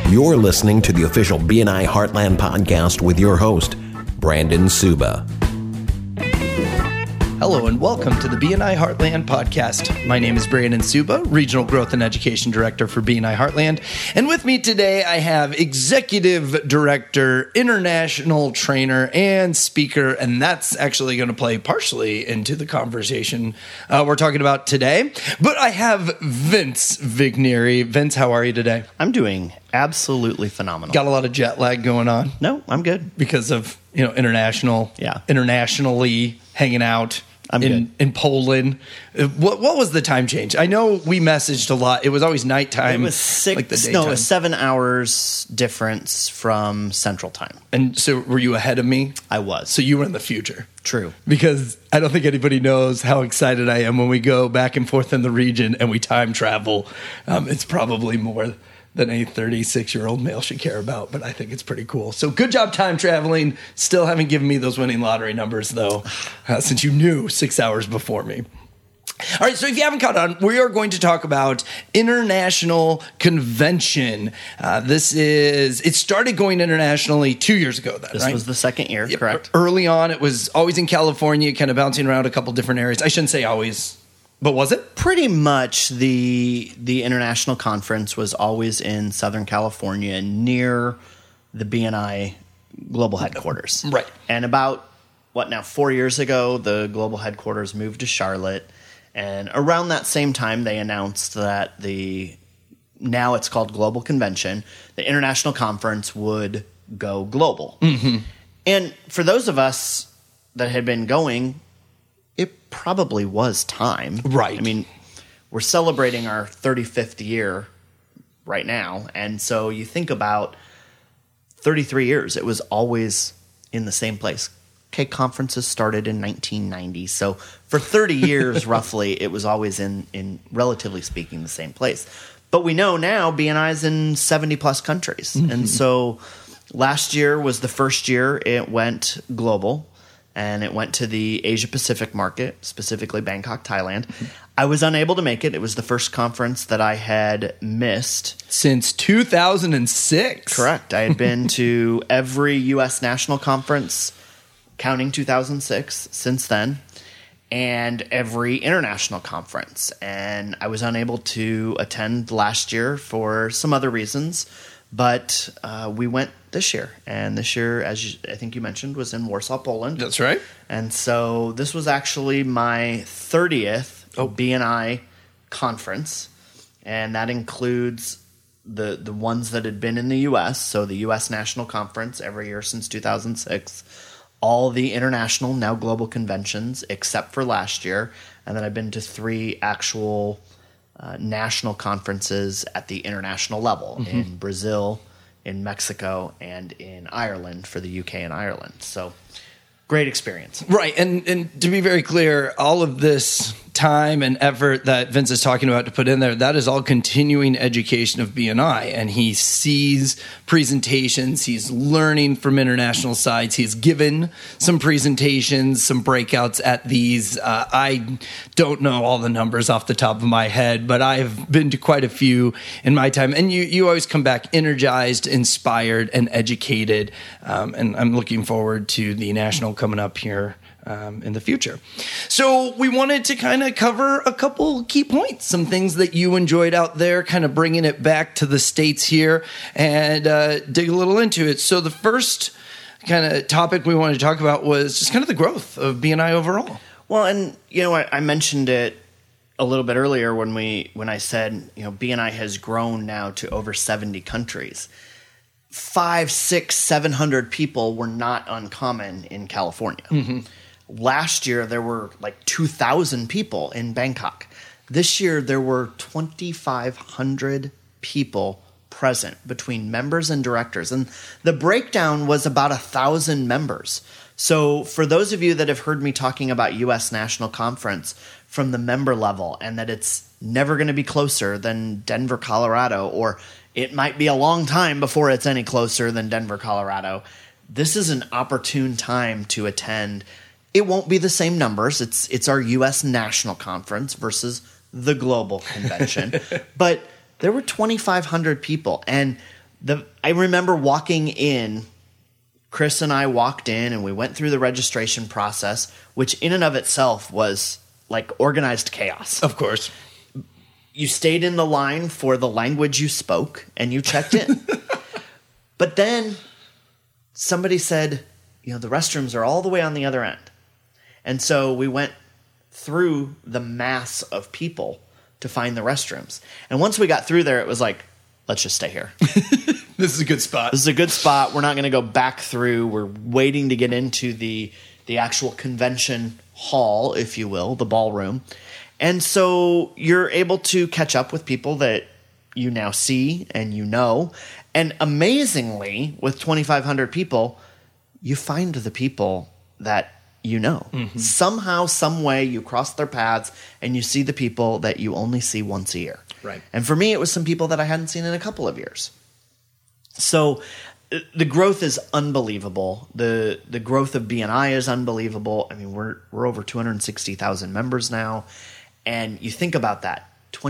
You're listening to the official BNI Heartland podcast with your host, Brandon Suba. Hello and welcome to the BNI Heartland podcast. My name is Brandon Suba, Regional Growth and Education Director for BNI Heartland. And with me today, I have Executive Director, International Trainer, and Speaker. And that's actually going to play partially into the conversation we're talking about today. But I have Vince Vigneri. Vince, how are you today? I'm doing absolutely phenomenal. Got a lot of jet lag going on? No, I'm good. Because of, internationally hanging out. In Poland. What was the time change? I know we messaged a lot. It was always nighttime. It was 7 hours difference from Central Time. And so were you ahead of me? I was. So you were in the future. True. Because I don't think anybody knows how excited I am when we go back and forth in the region and we time travel. It's probably more than a 36-year-old male should care about, but I think it's pretty cool. So good job time traveling. Still haven't given me those winning lottery numbers, though, since you knew 6 hours before me. All right, so if you haven't caught on, we are going to talk about International Convention. It started going internationally 2 years ago, then, This right? was the second year, Yep. correct? Early on, it was always in California, kind of bouncing around a couple different areas. I shouldn't say always. But was it? Pretty much the international conference was always in Southern California near the BNI global headquarters. Right. And about, 4 years ago, the global headquarters moved to Charlotte. And around that same time, they announced that now it's called Global Convention, the international conference would go global. Mm-hmm. And for those of us that had been going, it probably was time. Right. I mean, we're celebrating our 35th year right now. And so you think about 33 years, it was always in the same place. Okay, conferences started in 1990. So for 30 years, roughly, it was always in relatively speaking, the same place. But we know now BNI is in 70-plus countries. Mm-hmm. And so last year was the first year it went global. And it went to the Asia-Pacific market, specifically Bangkok, Thailand. Mm-hmm. I was unable to make it. It was the first conference that I had missed. Since 2006. Correct. I had been to every U.S. national conference, counting 2006, since then, and every international conference. And I was unable to attend last year for some other reasons. But we went this year, and this year, I think you mentioned, was in Warsaw, Poland. That's right. And so this was actually my 30th BNI conference, and that includes the ones that had been in the U.S., so the U.S. National Conference every year since 2006, all the international, now global conventions, except for last year, and then I've been to 3 actual national conferences at the international level in Brazil, in Mexico, and in Ireland for the UK and Ireland. So great experience. Right. And to be very clear, all of this time and effort that Vince is talking about to put in there, that is all continuing education of BNI. And he sees presentations. He's learning from international sites. He's given some presentations, some breakouts at these. I don't know all the numbers off the top of my head, but I've been to quite a few in my time. And you always come back energized, inspired, and educated. And I'm looking forward to the national coming up here in the future. So we wanted to kind of cover a couple key points, some things that you enjoyed out there, kind of bringing it back to the States here and dig a little into it. So the first kind of topic we wanted to talk about was just kind of the growth of BNI overall. Well, and I mentioned it a little bit earlier when I said, BNI has grown now to over 70 countries. 500, 600, 700 people were not uncommon in California. Mm-hmm. Last year, there were like 2,000 people in Bangkok. This year, there were 2,500 people present between members and directors. And the breakdown was about 1,000 members. So for those of you that have heard me talking about U.S. National Conference from the member level and that it's never going to be closer than Denver, Colorado, or it might be a long time before it's any closer than Denver, Colorado, this is an opportune time to attend. It won't be the same numbers. It's our U.S. National Conference versus the Global Convention. But there were 2,500 people. And I remember walking in. Chris and I walked in and we went through the registration process, which in and of itself was like organized chaos. Of course. You stayed in the line for the language you spoke and you checked in. But then somebody said, the restrooms are all the way on the other end. And so we went through the mass of people to find the restrooms. And once we got through there, it was like, let's just stay here. This is a good spot. This is a good spot. We're not going to go back through. We're waiting to get into the actual convention hall, if you will, the ballroom. And so you're able to catch up with people that you now see and And amazingly, with 2,500 people, you find the people that you know. Mm-hmm. Somehow, some way, you cross their paths and you see the people that you only see once a year. Right. And for me, it was some people that I hadn't seen in a couple of years. So the growth is unbelievable. The growth of BNI is unbelievable. I mean, we're over 260,000 members now. And you think about that,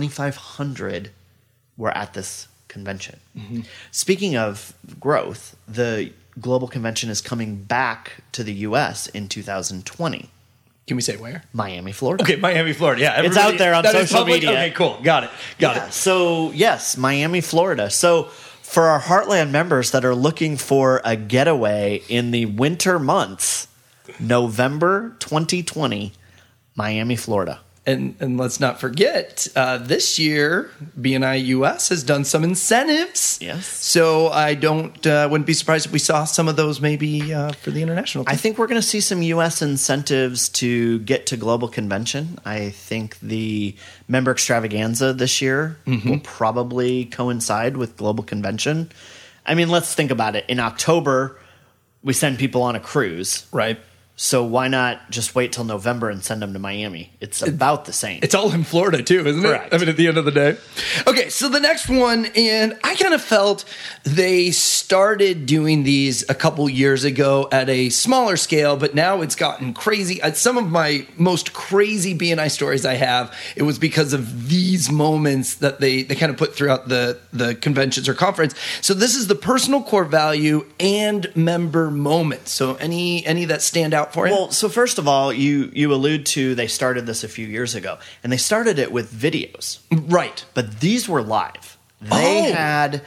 2,500 were at this convention. Mm-hmm. Speaking of growth, the global convention is coming back to the U.S. in 2020. Can we say where? Miami, Florida. Okay, Miami, Florida. Yeah, it's out there on social media. Okay, cool. Got it. So, yes, Miami, Florida. So, for our Heartland members that are looking for a getaway in the winter months, November 2020, Miami, Florida. And let's not forget, this year, BNI US has done some incentives. Yes. So I wouldn't be surprised if we saw some of those maybe for the international team. I think we're going to see some US incentives to get to Global Convention. I think the member extravaganza this year will probably coincide with Global Convention. I mean, let's think about it. In October, we send people on a cruise. Right. So why not just wait till November and send them to Miami? It's about the same. It's all in Florida too, isn't it? Correct. I mean, at the end of the day. Okay, so the next one, and I kind of felt they started doing these a couple years ago at a smaller scale, but now it's gotten crazy. Some of my most crazy BNI stories I have, it was because of these moments that they kind of put throughout the conventions or conference. So this is the personal core value and member moment. So any that stand out for you? Well, so first of all, you allude to they started this a few years ago, and they started it with videos. Right. But these were live. They had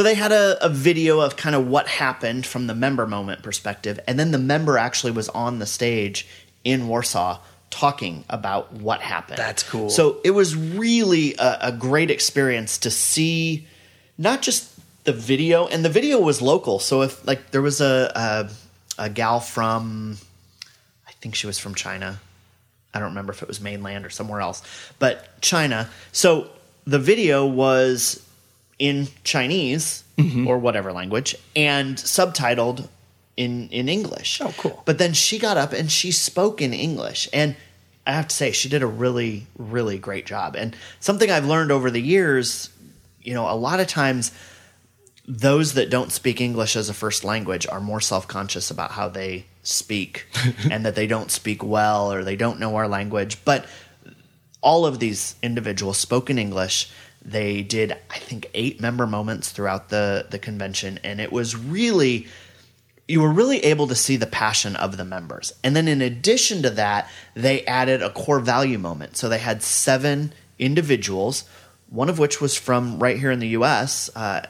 a video of kind of what happened from the member moment perspective, and then the member actually was on the stage in Warsaw talking about what happened. That's cool. So it was really a great experience to see not just the video, and the video was local. So if like there was a gal from, I think she was from China. I don't remember if it was mainland or somewhere else, but China. So the video was in Chinese or whatever language and subtitled in English. Oh, cool. But then she got up and she spoke in English. And I have to say, she did a really, really great job. And something I've learned over the years, a lot of times those that don't speak English as a first language are more self-conscious about how they speak and that they don't speak well or they don't know our language. But all of these individuals spoke in English. They did, I think, 8 member moments throughout the convention. And it was really, you were really able to see the passion of the members. And then in addition to that, they added a core value moment. So they had 7 individuals, one of which was from right here in the U.S.,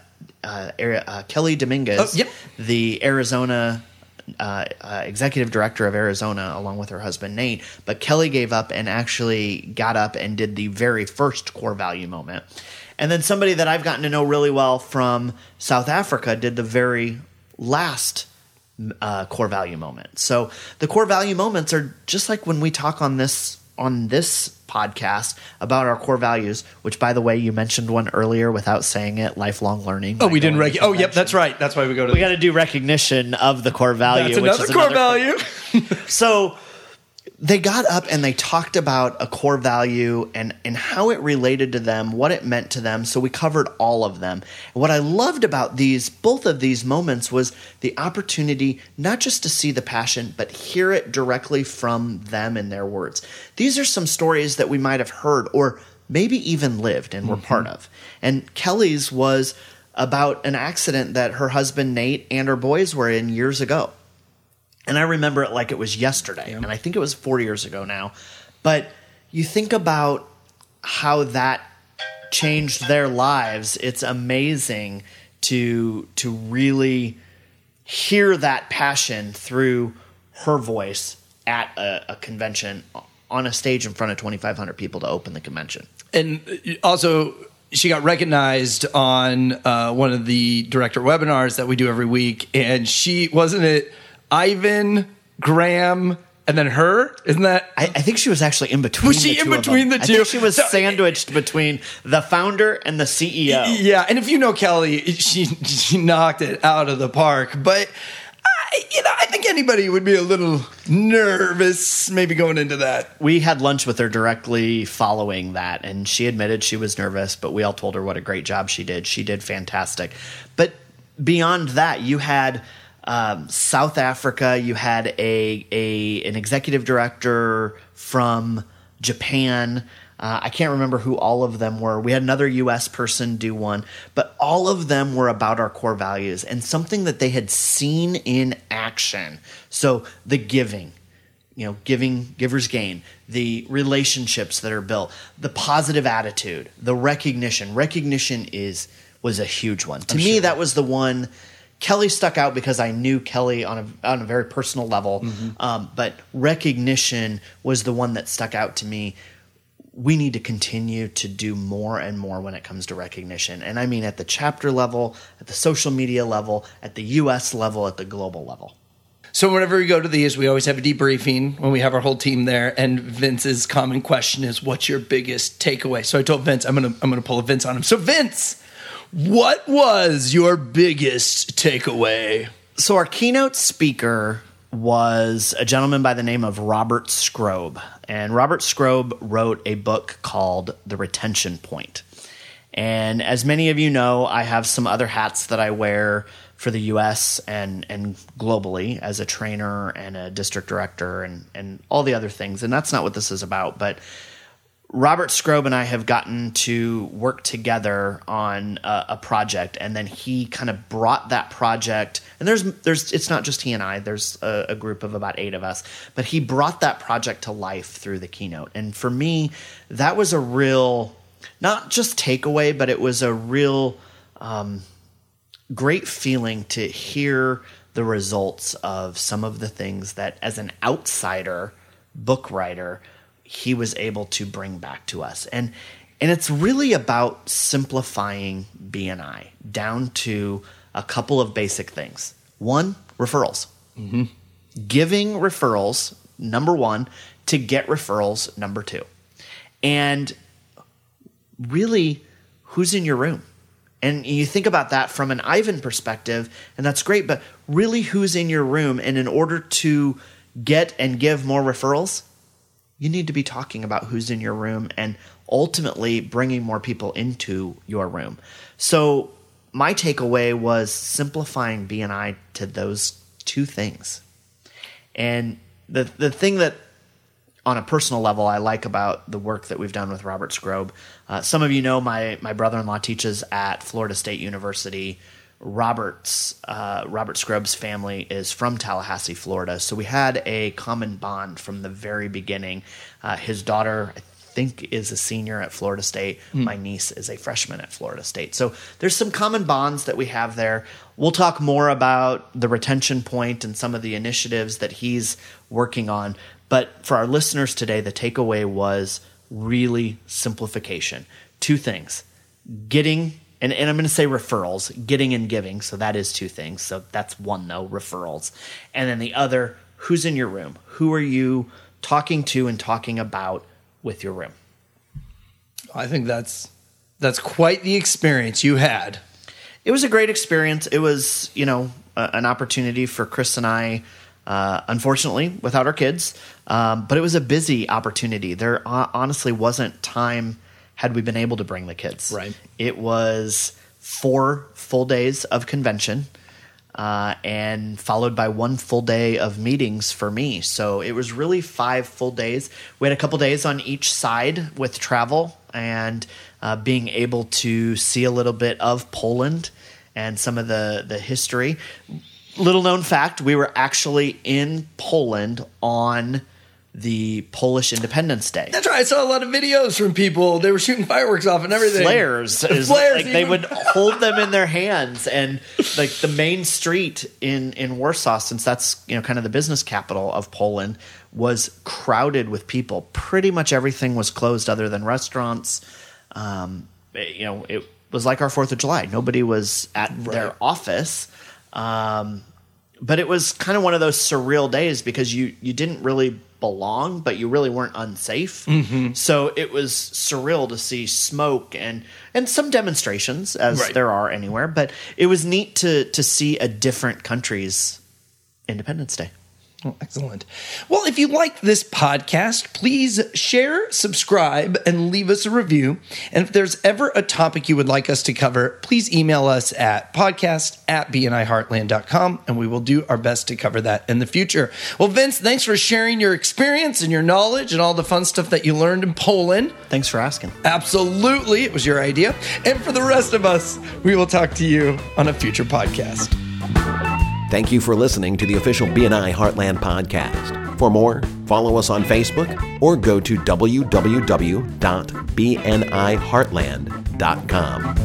Kelly Dominguez, the Arizona executive director of Arizona, along with her husband Nate. But Kelly gave up and actually got up and did the very first core value moment. And then somebody that I've gotten to know really well from South Africa did the very last core value moment. So the core value moments are just like when we talk on this podcast about our core values, which, by the way, you mentioned one earlier without saying it, lifelong learning. Oh, we didn't yep, that's right. That's why we go to we got to do recognition of the core value. That's another core value. So they got up and they talked about a core value and how it related to them, what it meant to them. So we covered all of them. And what I loved about both of these moments was the opportunity not just to see the passion, but hear it directly from them in their words. These are some stories that we might have heard or maybe even lived and were part of. And Kelly's was about an accident that her husband Nate and her boys were in years ago. And I remember it like it was yesterday. And I think it was 4 years ago now. But you think about how that changed their lives. It's amazing to really hear that passion through her voice at a convention on a stage in front of 2,500 people to open the convention. And also, she got recognized on one of the director webinars that we do every week. And she, wasn't it Ivan, Graham, and then her? Isn't that? I think she was actually in between. Was she in between the two? I think she was sandwiched between the founder and the CEO. Yeah, and if you know Kelly, she knocked it out of the park. But I think anybody would be a little nervous maybe going into that. We had lunch with her directly following that, and she admitted she was nervous, but we all told her what a great job she did. She did fantastic. But beyond that, you had South Africa, you had an executive director from Japan. I can't remember who all of them were. We had another U.S. person do one, but all of them were about our core values and something that they had seen in action. So the giving, givers gain, the relationships that are built, the positive attitude, the recognition. Recognition was a huge one. To me, that was the one. Kelly stuck out because I knew Kelly on a very personal level, but recognition was the one that stuck out to me. We need to continue to do more and more when it comes to recognition. And I mean at the chapter level, at the social media level, at the U.S. level, at the global level. So whenever we go to these, we always have a debriefing when we have our whole team there. And Vince's common question is, what's your biggest takeaway? So I told Vince, I'm gonna pull a Vince on him. So Vince, what was your biggest takeaway? So our keynote speaker was a gentleman by the name of Robert Skrobe. And Robert Skrobe wrote a book called The Retention Point. And as many of you know, I have some other hats that I wear for the U.S. and globally as a trainer and a district director and all the other things. And that's not what this is about. But Robert Skrobe and I have gotten to work together on a project, and then he kind of brought that project. And there's it's not just he and I. There's a group of about 8 of us, but he brought that project to life through the keynote. And for me, that was a real, not just takeaway, but it was a real great feeling to hear the results of some of the things that, as an outsider book writer, he was able to bring back to us. And it's really about simplifying BNI down to a couple of basic things. One, referrals. Mm-hmm. Giving referrals, number one, to get referrals, number two. And really, who's in your room? And you think about that from an Ivan perspective, and that's great, but really who's in your room? And in order to get and give more referrals, you need to be talking about who's in your room and ultimately bringing more people into your room. So my takeaway was simplifying BNI to those two things. And the thing that on a personal level I like about the work that we've done with Robert Skrobe, some of you know my brother-in-law teaches at Florida State University. Robert Skrobe's family is from Tallahassee, Florida. So we had a common bond from the very beginning. His daughter, I think, is a senior at Florida State. My niece is a freshman at Florida State. So there's some common bonds that we have there. We'll talk more about the retention point and some of the initiatives that he's working on. But for our listeners today, the takeaway was really simplification. Two things. Getting, and I'm going to say referrals, getting and giving. So that is two things. So that's one, though, referrals. And then the other, who's in your room? Who are you talking to and talking about with your room? I think that's quite the experience you had. It was a great experience. It was, an opportunity for Chris and I, unfortunately, without our kids. But it was a busy opportunity. There honestly wasn't time had we been able to bring the kids. Right. It was 4 full days of convention and followed by 1 full day of meetings for me. So it was really 5 full days. We had a couple days on each side with travel and being able to see a little bit of Poland and some of the history. Little known fact, we were actually in Poland on the Polish Independence Day. That's right. I saw a lot of videos from people. They were shooting fireworks off and everything. Flares. Like they would hold them in their hands, and like the main street in Warsaw, since that's kind of the business capital of Poland, was crowded with people. Pretty much everything was closed other than restaurants. It was like our 4th of July. Nobody was at their office. But it was kind of one of those surreal days because you didn't really belong, but you really weren't unsafe. Mm-hmm. So it was surreal to see smoke and some demonstrations, as there are anywhere. But it was neat to see a different country's Independence Day. Oh, excellent. Well, if you like this podcast, please share, subscribe, and leave us a review. And if there's ever a topic you would like us to cover, please email us at podcast@bniheartland.com, and we will do our best to cover that in the future. Well, Vince, thanks for sharing your experience and your knowledge and all the fun stuff that you learned in Poland. Thanks for asking. Absolutely. It was your idea. And for the rest of us, we will talk to you on a future podcast. Thank you for listening to the official BNI Heartland podcast. For more, follow us on Facebook or go to www.bniheartland.com.